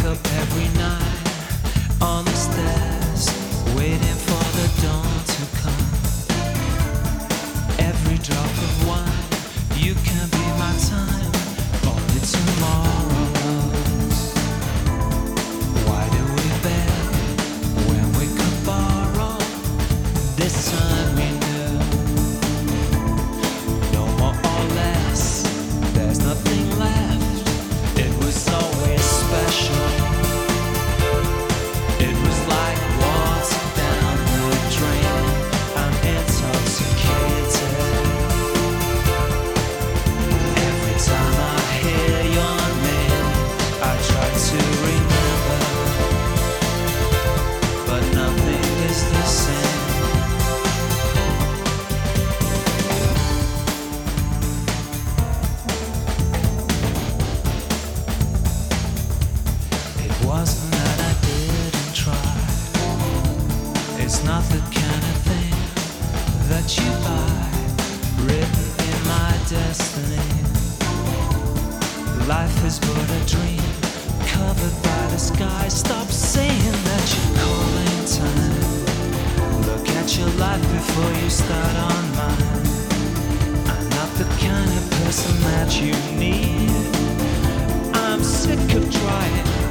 up every night on the stairs, waiting for the dawn to come. Every drop of wine, you can be my time, only tomorrow's. Why do we beg when we could borrow? This time we knew, no more or less, there's nothing left. It was always special. It was like water down the drain. I'm intoxicated. Every time I hear your name, I try to remember, but nothing is the same. It wasn't that I didn't try. It's not the kind of thing that you buy, written in my destiny. Life is but a dream, covered by the sky. Stop saying that you're calling time. Look at your life before you start on mine. I'm not the kind of person that you need. I'm sick of trying